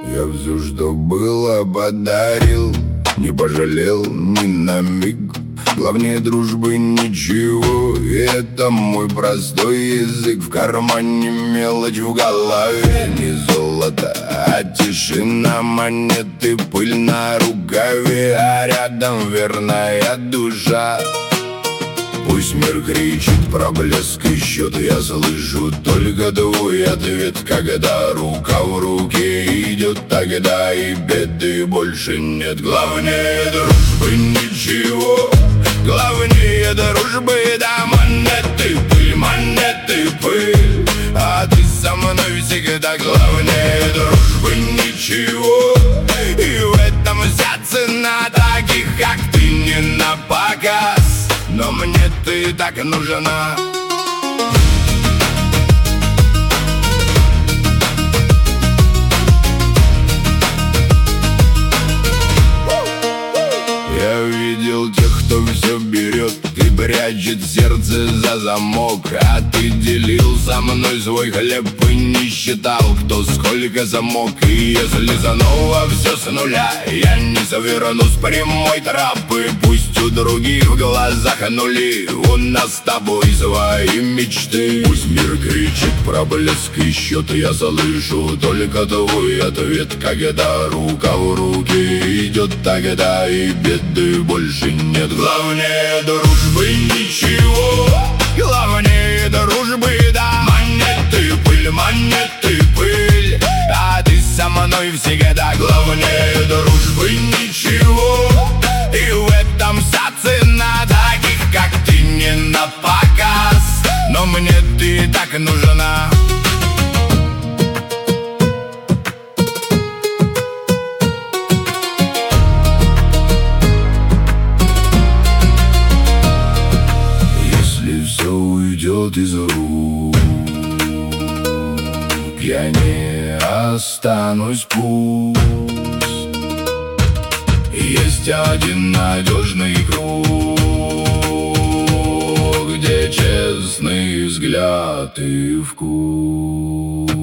Я все, что было, подарил, не пожалел ни на миг. Главнее дружбы ничего, и это мой простой язык. В кармане мелочь, в голове не золото, а тишина, монеты, пыль на рукаве, а рядом верная душа. Пусть мир кричит про блеск и счет, я слышу только твой ответ. Когда рука в руке идет, тогда и беды больше нет. Главнее дружбы ничего, главнее дружбы, да, монеты, пыль, а ты со мной всегда. Главнее дружбы ничего, и в этом вся цена таких, как ты, не на показ, но мне ты так нужна. Я видел тех, кто все берет и прячет сердце за замок. А ты делил со мной свой хлеб и не считал, кто сколько замок. И если заново все с нуля, я не заверну с прямой тропы. Пусть у других в глазах нули, у нас с тобой свои мечты. Пусть мир кричит про блеск и счет, я слышу только твой ответ. Когда рука в руке идет, тогда и беды больше нет. Главнее дружбы ничего, главнее дружбы, да, монеты, пыль, а ты со мной всегда. Главнее дружбы ничего, и в этом вся цена таких, как ты, не на показ, но мне ты так нужна. Если все уйдет из рук, я не останусь, пусть есть один надежный круг, где честный взгляд и вкус.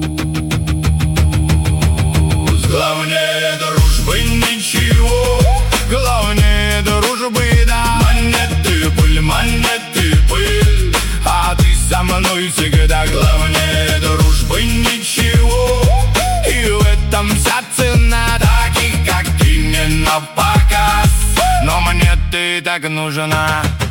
Главнее дружбы ничего, главнее дружбы, да, монеты, пыль, а ты со мной всегда. Главнее дружбы ничего, и в этом вся цена таких, как ты, не на показ, но мне ты так нужна.